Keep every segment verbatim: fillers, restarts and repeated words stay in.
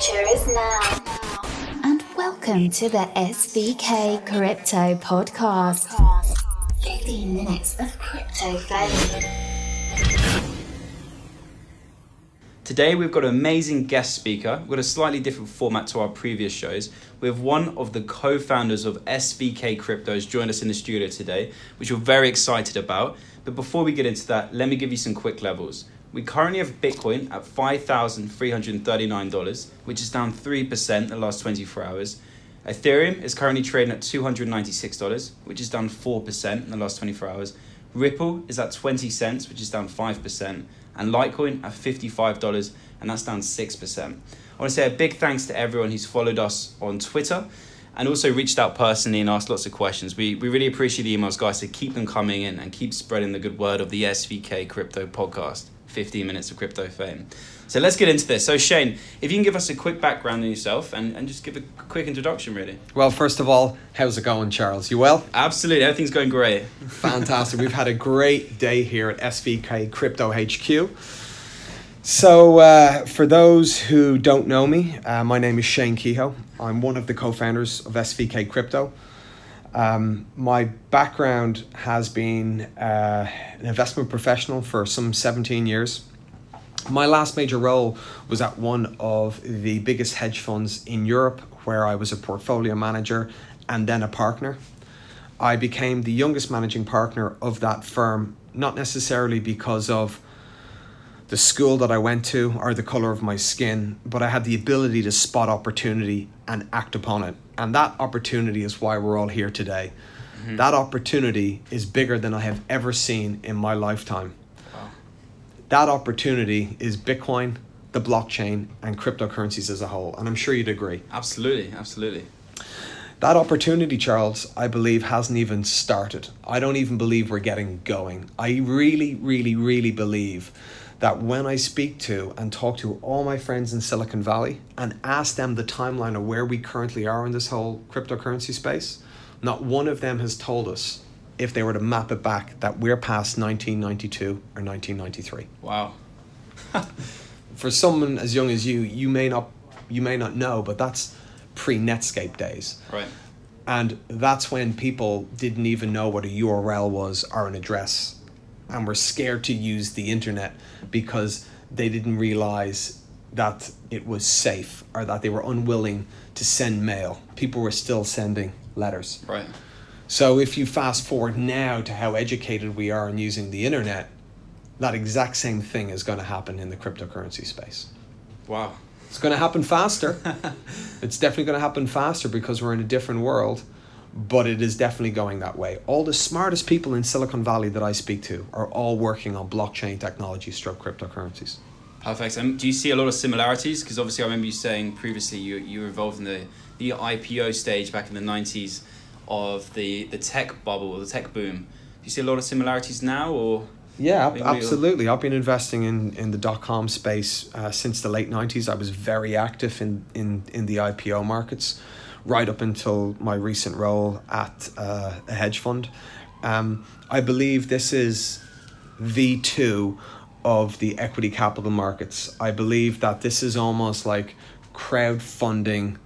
future is now. And welcome to the S V K Crypto Podcast. fifteen minutes of crypto fame. Today we've got an amazing guest speaker. We've got a slightly different format to our previous shows. We have one of the co-founders of S V K Cryptos joined us in the studio today, which we're very excited about. But before we get into that, let me give you some quick levels. We currently have Bitcoin at five thousand three hundred thirty-nine dollars, which is down three percent in the last twenty-four hours. Ethereum is currently trading at two hundred ninety-six dollars, which is down four percent in the last twenty-four hours. Ripple is at twenty cents, which is down five percent. And Litecoin at fifty-five dollars, and that's down six percent. I want to say a big thanks to everyone who's followed us on Twitter and also reached out personally and asked lots of questions. We we really appreciate the emails, guys, so keep them coming in and keep spreading the good word of the S V K Crypto Podcast, fifteen minutes of crypto fame. So let's get into this. So Shane, if you can give us a quick background on yourself and, and just give a quick introduction, really. Well, first of all, how's it going, Charles? You well? Absolutely, everything's going great. Fantastic. We've had a great day here at S V K Crypto H Q. So uh, for those who don't know me, uh, my name is Shane Kehoe. I'm one of the co-founders of S V K Crypto. Um, my background has been uh, an investment professional for some seventeen years. My last major role was at one of the biggest hedge funds in Europe, where I was a portfolio manager and then a partner. I became the youngest managing partner of that firm, not necessarily because of the school that I went to or the color of my skin, but I had the ability to spot opportunity and act upon it. And that opportunity is why we're all here today. Mm-hmm. That opportunity is bigger than I have ever seen in my lifetime. Wow. That opportunity is Bitcoin, the blockchain, and cryptocurrencies as a whole. And I'm sure you'd agree. Absolutely, absolutely. That opportunity, Charles, I believe hasn't even started. I don't even believe we're getting going. I really, really, really believe that when I speak to and talk to all my friends in Silicon Valley and ask them the timeline of where we currently are in this whole cryptocurrency space, not one of them has told us, if they were to map it back, that we're past nineteen ninety-two or nineteen ninety-three. Wow. For someone as young as you, you may not you may not know, but that's pre-Netscape days. Right. And that's when people didn't even know what a U R L was or an address, and were scared to use the internet because they didn't realize that it was safe, or that they were unwilling to send mail. People were still sending letters. Right. So if you fast forward now to how educated we are in using the internet, that exact same thing is going to happen in the cryptocurrency space. Wow. It's going to happen faster. It's definitely going to happen faster because we're in a different world. But it is definitely going that way. All the smartest people in Silicon Valley that I speak to are all working on blockchain technology stroke cryptocurrencies. Perfect. And do you see a lot of similarities? Because obviously I remember you saying previously you, you were involved in the, the I P O stage back in the nineties of the, the tech bubble, or the tech boom. Do you see a lot of similarities now? Or Yeah, absolutely. I've been investing in, in the dot-com space uh, since the late nineties. I was very active in, in, in the I P O markets, right up until my recent role at uh, a hedge fund. Um, I believe this is V two of the equity capital markets. I believe that this is almost like crowdfunding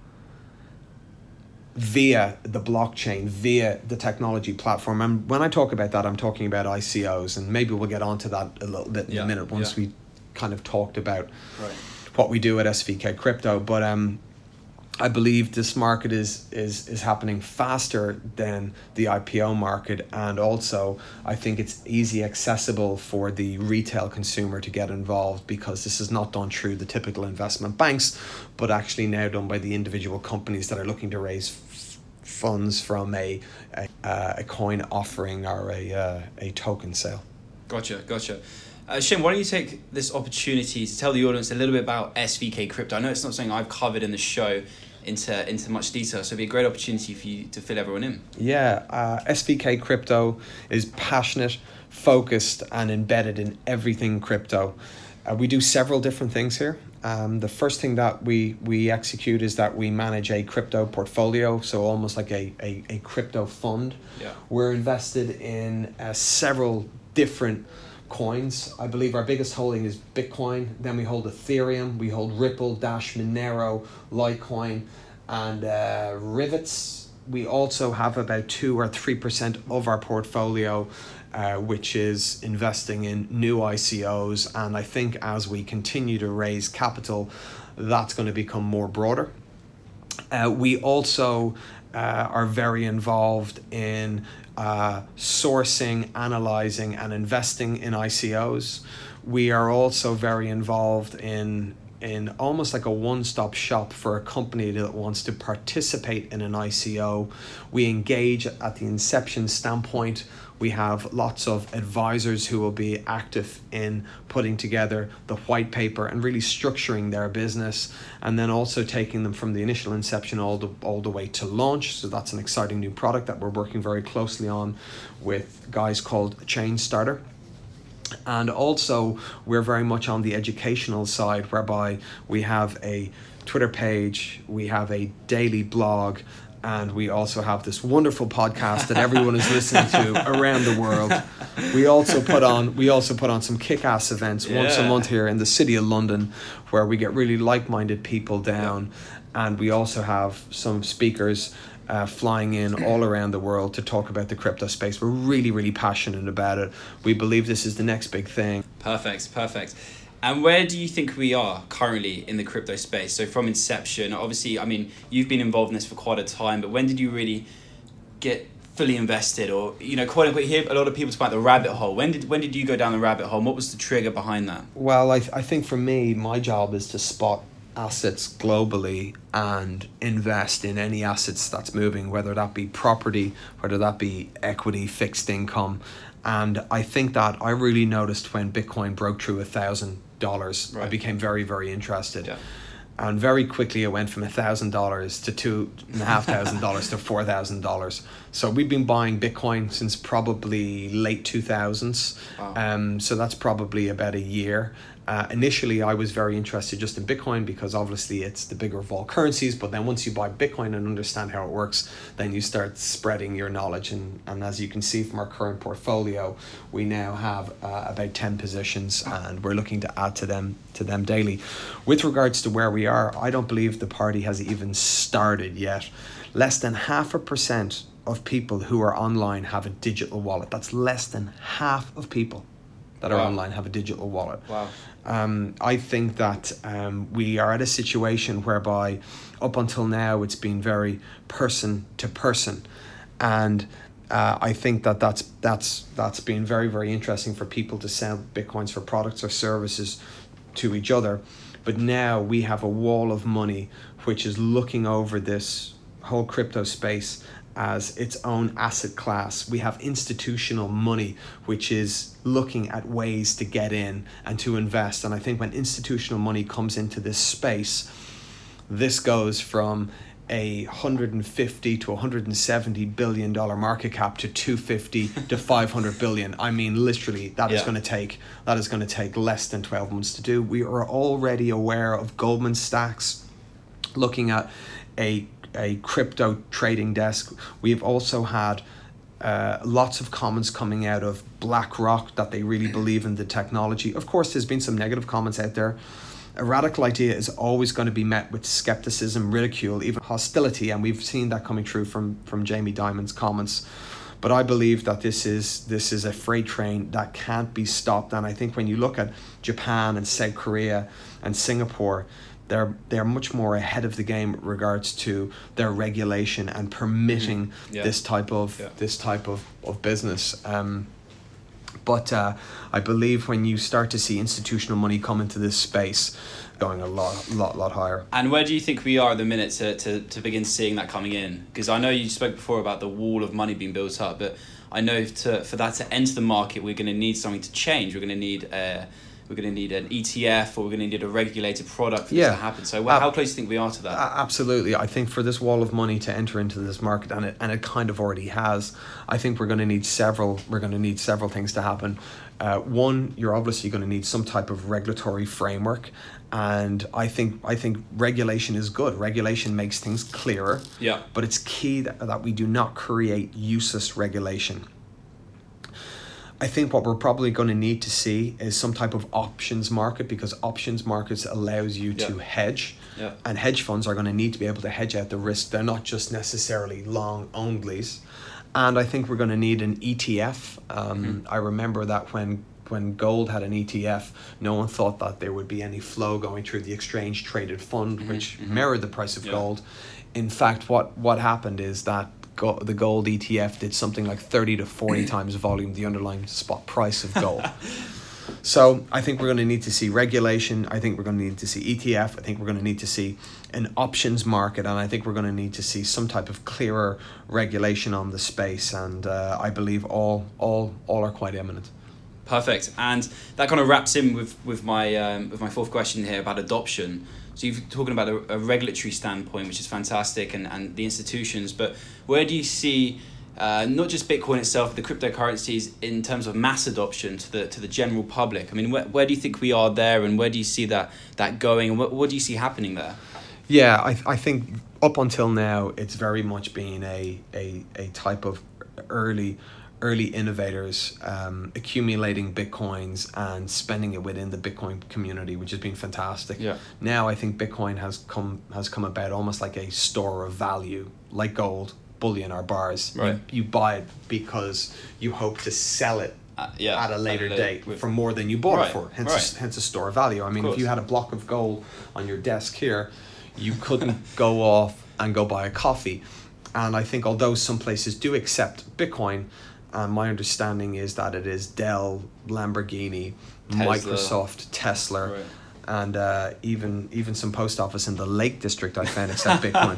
via the blockchain, via the technology platform. And when I talk about that, I'm talking about I C Os, and maybe we'll get onto that a little bit in yeah, a minute once yeah. we kind of talked about right. what we do at S V K Crypto. But um, I believe this market is is is happening faster than the I P O market, and also I think it's easy accessible for the retail consumer to get involved, because this is not done through the typical investment banks, but actually now done by the individual companies that are looking to raise f- funds from a a, uh, a coin offering or a uh, a token sale. Gotcha, gotcha. Uh, Shane, why don't you take this opportunity to tell the audience a little bit about S V K Crypto? I know it's not something I've covered in the show into into much detail, so it'd be a great opportunity for you to fill everyone in. Yeah, uh, S V K Crypto is passionate, focused, and embedded in everything crypto. Uh, we do several different things here. Um, the first thing that we, we execute is that we manage a crypto portfolio, so almost like a, a, a crypto fund. Yeah. We're invested in uh, several different coins. I believe our biggest holding is Bitcoin. Then we hold Ethereum. We hold Ripple, Dash, Monero, Litecoin, and uh, Rivets. We also have about two or three percent of our portfolio, uh, which is investing in new I C Os. And I think as we continue to raise capital, that's going to become more broader. Uh, we also uh, are very involved in uh, sourcing, analyzing, and investing in I C Os. We are also very involved in in almost like a one-stop shop for a company that wants to participate in an I C O. We engage at the inception standpoint. We have lots of advisors who will be active in putting together the white paper and really structuring their business, and then also taking them from the initial inception all the, all the way to launch. So that's an exciting new product that we're working very closely on with guys called Chain Starter. And also we're very much on the educational side, whereby we have a Twitter page, we have a daily blog, and we also have this wonderful podcast that everyone is listening to around the world. We also put on we also put on some kick-ass events yeah. once a month here in the city of London, where we get really like-minded people down, yeah. and we also have some speakers Uh, flying in all around the world to talk about the crypto space. We're really, really passionate about it. We believe this is the next big thing. Perfect, perfect. And where do you think we are currently in the crypto space? So from inception, obviously, I mean, you've been involved in this for quite a time, but when did you really get fully invested, or, you know, quote unquote, hear a lot of people talk about the rabbit hole. When did when did you go down the rabbit hole? What was the trigger behind that? Well, I, th- I think for me, my job is to spot assets globally and invest in any assets that's moving, whether that be property, whether that be equity, fixed income. And I think that I really noticed when Bitcoin broke through a thousand dollars, I became very, very interested. Yeah. And very quickly it went from a thousand dollars to two and a half thousand dollars to four thousand dollars. So we've been buying Bitcoin since probably late two thousands. Wow. Um, so that's probably about a year. Uh, initially, I was very interested just in Bitcoin because obviously it's the bigger of all currencies. But then once you buy Bitcoin and understand how it works, then you start spreading your knowledge. And, and as you can see from our current portfolio, we now have uh, about ten positions, and we're looking to add to them to them daily. With regards to where we are, I don't believe the party has even started yet. Less than half a percent of people who are online have a digital wallet. That's less than half of people that are wow. online have a digital wallet. Wow. Um, I think that um, we are at a situation whereby up until now it's been very person to person, and uh, I think that that's that's that's been very, very interesting for people to sell Bitcoins for products or services to each other. But now we have a wall of money which is looking over this whole crypto space as its own asset class. We have institutional money which is looking at ways to get in and to invest. And I think when institutional money comes into this space, this goes from a one hundred fifty to one hundred seventy billion dollar market cap to two hundred fifty to five hundred billion. I mean, literally, that yeah. is going to take that is going to take less than twelve months to do. We are already aware of Goldman Sachs looking at a a crypto trading desk. We've also had uh, lots of comments coming out of BlackRock that they really believe in the technology. Of course, there's been some negative comments out there. A radical idea is always going to be met with skepticism, ridicule, even hostility, and we've seen that coming through from, from Jamie Dimon's comments. But I believe that this is this is a freight train that can't be stopped. And I think when you look at Japan and South Korea and Singapore, They're they're much more ahead of the game with regards to their regulation and permitting mm. yeah. this type of yeah. this type of, of business. Um, but uh, I believe when you start to see institutional money come into this space, going a lot lot lot higher. And where do you think we are at the minute to to, to begin seeing that coming in? Because I know you spoke before about the wall of money being built up, but I know to for that to enter the market, we're going to need something to change. We're going to need uh, We're going to need an E T F, or we're going to need a regulated product for yeah. this to happen. So well, uh, how close do you think we are to that? Uh, absolutely. I think for this wall of money to enter into this market, and it and it kind of already has, I think we're going to need several. We're going to need several things to happen. Uh, one, you're obviously going to need some type of regulatory framework, and I think I think regulation is good. Regulation makes things clearer. Yeah. But it's key that, that we do not create useless regulation. I think what we're probably going to need to see is some type of options market, because options markets allows you Yeah. to hedge. Yeah. And hedge funds are going to need to be able to hedge out the risk. They're not just necessarily long onlys. And I think we're going to need an E T F. Um, Mm-hmm. I remember that when when gold had an E T F, no one thought that there would be any flow going through the exchange traded fund, which mm-hmm. mirrored the price of Yeah. gold. In fact, what, what happened is that go, the gold E T F did something like thirty to forty times volume, the underlying spot price of gold. So I think we're going to need to see regulation. I think we're going to need to see E T F. I think we're going to need to see an options market, and I think we're going to need to see some type of clearer regulation on the space. And uh, I believe all all all are quite imminent. Perfect, and that kind of wraps in with with my um, with my fourth question here about adoption. So you're talking about a, a regulatory standpoint, which is fantastic, and, and the institutions. But where do you see uh, not just Bitcoin itself, the cryptocurrencies in terms of mass adoption to the to the general public? I mean, where, where do you think we are there, and where do you see that that going, and what, what do you see happening there? Yeah, I I think up until now it's very much been a a, a type of early early innovators um, accumulating Bitcoins and spending it within the Bitcoin community, which has been fantastic. Yeah. Now I think Bitcoin has come has come about almost like a store of value, like gold, bullion, or bars. Right. You, you buy it because you hope to sell it Uh, yeah, at a later at a date with- for more than you bought Right, it for. Hence, right. a, hence a store of value. I mean, if course. you had a block of gold on your desk here, you couldn't go off and go buy a coffee. And I think although some places do accept Bitcoin, and my understanding is that it is Dell, Lamborghini, Tesla. Microsoft, Tesla, Right. and uh, even even some post office in the Lake District I found accept Bitcoin.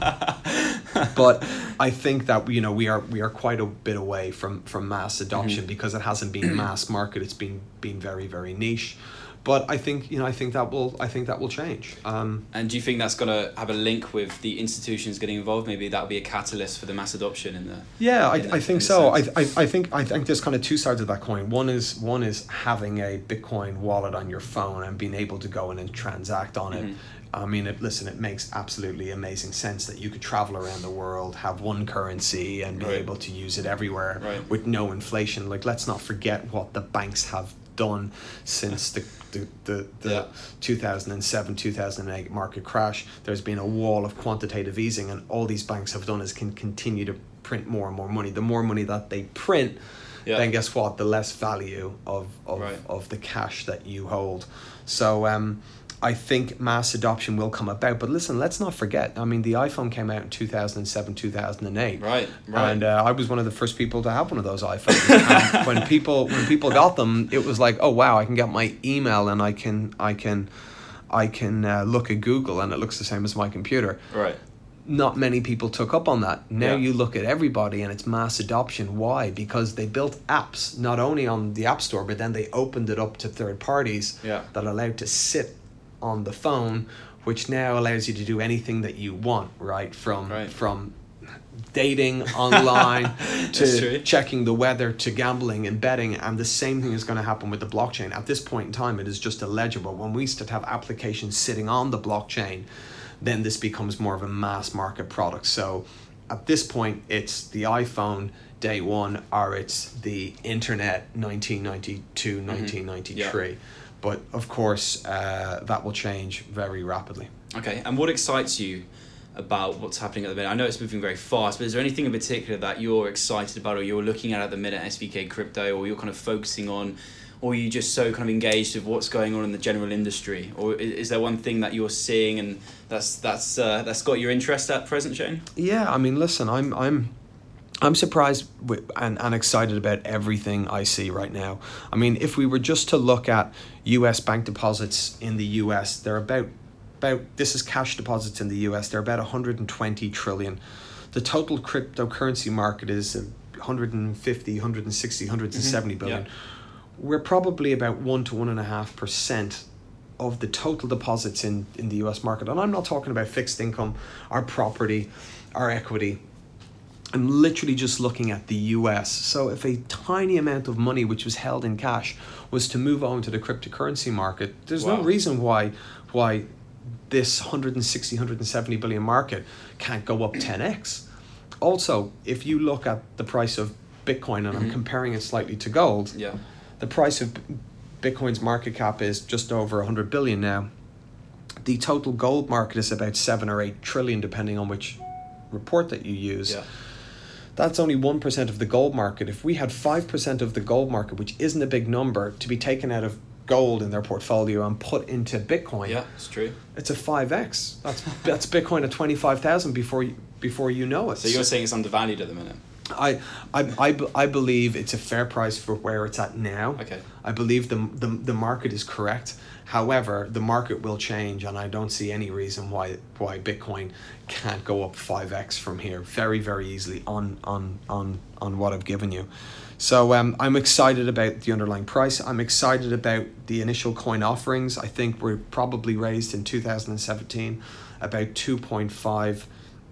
But I think that you know we are we are quite a bit away from, from mass adoption Mm-hmm. because it hasn't been mass market. It's been been very very niche. But I think you know I think that will I think that will change. Um, And do you think that's going to have a link with the institutions getting involved? Maybe that'll be a catalyst for the mass adoption in the. Yeah, I, in the- I in think the so. I, sense. I I think I think there's kind of two sides of that coin. One is one is having a Bitcoin wallet on your phone and being able to go in and transact on it. Mm-hmm. I mean, it, listen, it makes absolutely amazing sense that you could travel around the world, have one currency, and be Right. able to use it everywhere Right. with no inflation. Like, let's not forget what the banks have done since the the the, the Yeah. two thousand seven two thousand eight market crash. There's been a wall of quantitative easing, and all these banks have done is can continue to print more and more money. The more money that they print, Yeah. then guess what? The less value of of, Right. of the cash that you hold. So um, I think mass adoption will come about. But listen, let's not forget. I mean, the iPhone came out in two thousand seven, two thousand eight. Right, right. And uh, I was one of the first people to have one of those iPhones. And when people when people got them, it was like, oh wow, I can get my email and I can I can I can uh, look at Google and it looks the same as my computer. Right. Not many people took up on that. Now Yeah. you look at everybody and it's mass adoption. Why? Because they built apps not only on the App Store, but then they opened it up to third parties Yeah. that allowed to sit on the phone, which now allows you to do anything that you want, right? From Right. from dating online That's to true. checking the weather to gambling and betting, and the same thing is going to happen with the blockchain. At this point in time, it is just illegible. When we start to have applications sitting on the blockchain, then this becomes more of a mass market product. So at this point, it's the iPhone day one, or it's the internet nineteen ninety-two, nineteen ninety-three. Yeah. But of course, uh, that will change very rapidly. Okay, and what excites you about what's happening at the minute? I know it's moving very fast, but is there anything in particular that you're excited about, or you're looking at at the minute at S V K Crypto, or you're kind of focusing on, or are you just so kind of engaged with what's going on in the general industry? Or is, is there one thing that you're seeing and that's that's uh, that's got your interest at present, Shane? Yeah, I mean, listen, I'm I'm I'm surprised with, and, and excited about everything I see right now. I mean, if we were just to look at U S bank deposits in the U S, they're about about this is cash deposits in the U S. They're about one hundred twenty trillion. The total cryptocurrency market is one hundred fifty, one hundred sixty, one hundred seventy billion. Yeah. We're probably about one to one and a half percent of the total deposits in, in the U S market. And I'm not talking about fixed income, our property, our equity. I'm literally just looking at the U S. So if a tiny amount of money which was held in cash was to move on to the cryptocurrency market, there's Wow. no reason why why this one hundred sixty, one hundred seventy billion market can't go up ten x. Also, if you look at the price of Bitcoin, and I'm comparing it slightly to gold, Yeah. the price of Bitcoin's market cap is just over one hundred billion now. The total gold market is about seven or eight trillion, depending on which report that you use. Yeah. That's only one percent of the gold market. If we had five percent of the gold market, which isn't a big number, to be taken out of gold in their portfolio and put into Bitcoin, Yeah, it's true. it's a five X. That's that's Bitcoin at twenty-five thousand before you, before you know it. So you're saying it's undervalued at the minute? I, I, I, I believe it's a fair price for where it's at now. Okay. I believe the, the, the market is correct. However, the market will change, and I don't see any reason why why Bitcoin can't go up five X from here very, very easily on on on, on what I've given you. So um, I'm excited about the underlying price. I'm excited about the initial coin offerings. I think we're probably raised in two thousand seventeen about two point five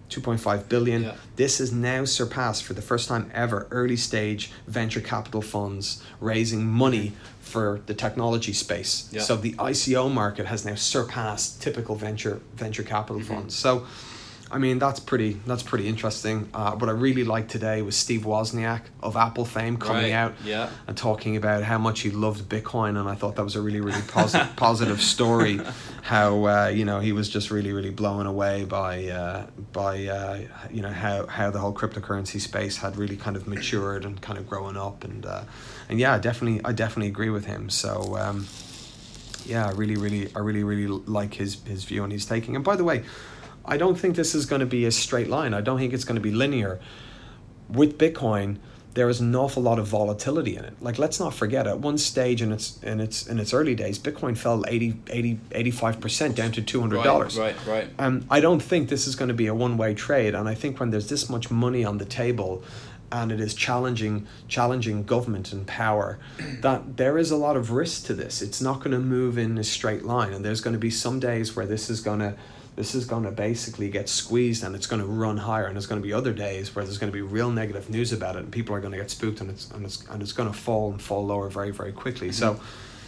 billion. Yeah. This has now surpassed, for the first time ever, early stage venture capital funds raising money for the technology space. Yeah. So the I C O market has now surpassed typical venture venture capital Mm-hmm. funds. So I mean, that's pretty that's pretty interesting. Uh, what I really liked today was Steve Wozniak of Apple fame coming Right, out yeah. and talking about how much he loved Bitcoin, and I thought that was a really, really positive positive story. How uh, you know, he was just really, really blown away by uh, by uh, you know how, how the whole cryptocurrency space had really kind of matured and kind of growing up, and uh, and yeah, I definitely I definitely agree with him. So um, yeah, I really, really I really, really like his his view and he's taking. And by the way, I don't think this is going to be a straight line. I don't think it's going to be linear. With Bitcoin, there is an awful lot of volatility in it. Like, let's not forget, at one stage in its in its in its early days, Bitcoin fell eighty, eighty, eighty-five percent down to two hundred dollars. Right, right, right. Um, I don't think this is going to be a one-way trade, and I think when there's this much money on the table, and it is challenging challenging government and power, that there is a lot of risk to this. It's not going to move in a straight line, and there's going to be some days where this is going to this is going to basically get squeezed and it's going to run higher, and there's going to be other days where there's going to be real negative news about it and people are going to get spooked, and it's and it's and it's going to fall and fall lower very, very quickly. Mm-hmm. So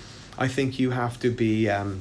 I think you have to be um,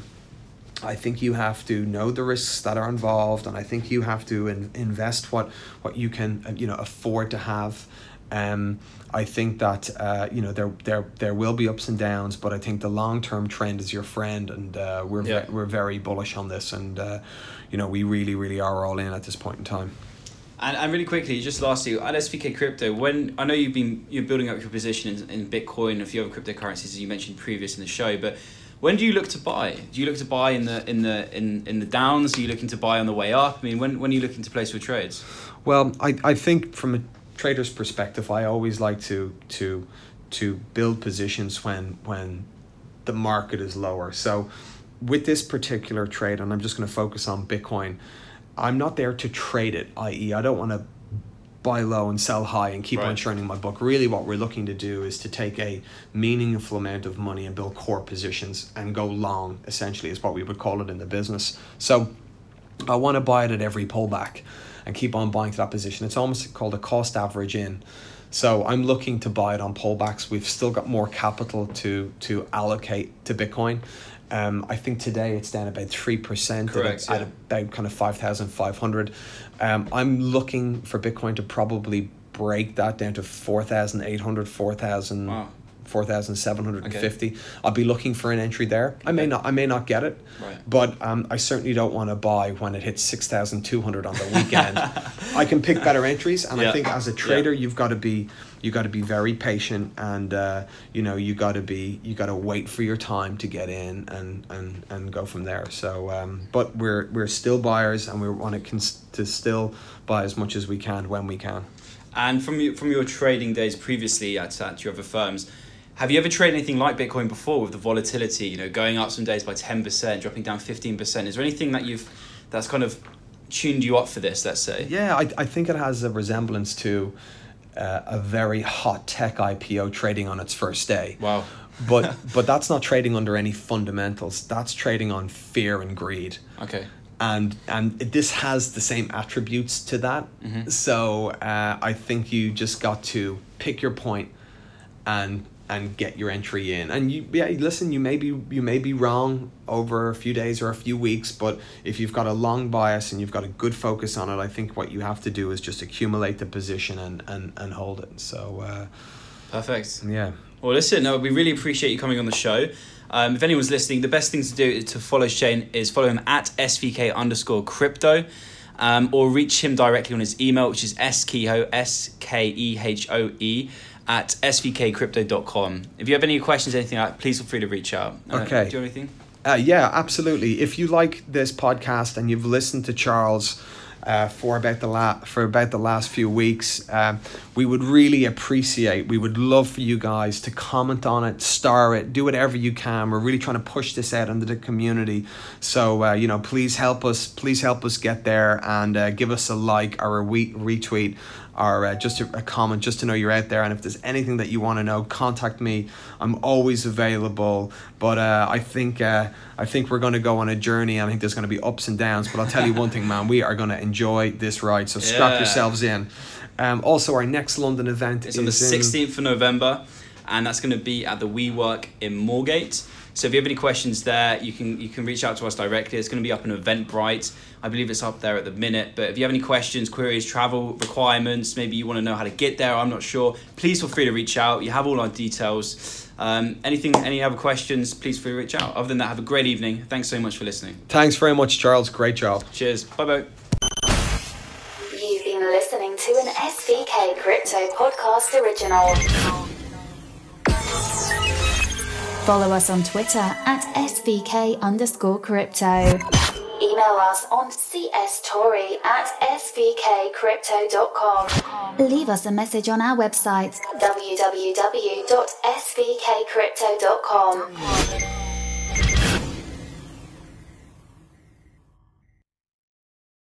I think you have to know the risks that are involved, and I think you have to in, invest what what you can you know afford to have. Um, I think that uh, you know there there there will be ups and downs, but I think the long term trend is your friend, and uh, we're Yeah. ve- we're very bullish on this, and uh, you know we really really are all in at this point in time. And, and really quickly, just lastly, at S V K Crypto, when I know you've been you're building up your position in, in Bitcoin and a few other cryptocurrencies as you mentioned previous in the show, but when do you look to buy? Do you look to buy in the in the in, in the downs? Are you looking to buy on the way up? I mean, when when are you looking to place your trades? Well, I, I think from a trader's perspective, I always like to to to build positions when when the market is lower. So with this particular trade, and I'm just going to focus on Bitcoin, I'm not there to trade it, that is I don't want to buy low and sell high and keep Right. on churning my book. Really what we're looking to do is to take a meaningful amount of money and build core positions and go long, essentially, is what we would call it in the business. So I want to buy it at every pullback and keep on buying to that position. It's almost called a cost average in. So I'm looking to buy it on pullbacks. We've still got more capital to to allocate to Bitcoin. Um, I think today it's down about three percent Correct, at, yeah. at about kind of five thousand five hundred. Um, I'm looking for Bitcoin to probably break that down to four thousand eight hundred, four thousand. Wow. four thousand seven hundred fifty. Okay. I'll be looking for an entry there. I may Okay. not I may not get it, Right. but um, I certainly don't want to buy when it hits six thousand two hundred on the weekend. I can pick better entries, and Yeah. I think as a trader, Yeah. you've got to be you got to be very patient, and uh, you know you got to be you got to wait for your time to get in and and, and go from there. So, um, but we're we're still buyers, and we want to cons- to still buy as much as we can when we can. And from your, from your trading days previously at, at your other firms, have you ever traded anything like Bitcoin before with the volatility, you know, going up some days by ten percent, dropping down fifteen percent? Is there anything that you've that's kind of tuned you up for this, let's say? Yeah, I, I think it has a resemblance to uh, a very hot tech I P O trading on its first day. Wow. But but that's not trading under any fundamentals. That's trading on fear and greed. Okay. And and this has the same attributes to that. Mm-hmm. So uh, I think you just got to pick your point and and get your entry in. And you yeah, listen, you may be you may be wrong over a few days or a few weeks, but if you've got a long bias and you've got a good focus on it, I think what you have to do is just accumulate the position and and, and hold it. So uh, Perfect. yeah. Well, listen, no, we really appreciate you coming on the show. Um, if anyone's listening, the best thing to do to follow Shane is follow him at S V K underscore crypto, um, or reach him directly on his email, which is skehoe, S K E H O E, at s v k crypto dot com. If you have any questions, anything like that, please feel free to reach out. Uh, Okay. Do you have anything? Uh, yeah, absolutely. If you like this podcast and you've listened to Charles uh, for about the la- for about the last few weeks, um, we would really appreciate, we would love for you guys to comment on it, star it, do whatever you can. We're really trying to push this out into the community. So, uh, you know, please help us, please help us get there, and uh, give us a like or a re- retweet or uh, just a, a comment, just to know you're out there. And if there's anything that you want to know, contact me. I'm always available. But uh, I think uh, I think we're going to go on a journey. I think there's going to be ups and downs. But I'll tell you one thing, man, we are going to enjoy this ride. So strap Yeah. yourselves in. Um, also, our next London event It's is on the in- sixteenth of November, and that's going to be at the WeWork in Moorgate. So if you have any questions there, you can you can reach out to us directly. It's going to be up in Eventbrite. I believe it's up there at the minute. But if you have any questions, queries, travel requirements, maybe you want to know how to get there, I'm not sure, please feel free to reach out. You have all our details. Um, anything, any other questions, please feel free to reach out. Other than that, have a great evening. Thanks so much for listening. Thanks very much, Charles. Great job. Cheers. Bye-bye. You've been listening to an S V K Crypto Podcast original. Follow us on Twitter at S V K underscore crypto. Email us on cstori at s v k crypto dot com. Leave us a message on our website w w w dot s v k crypto dot com.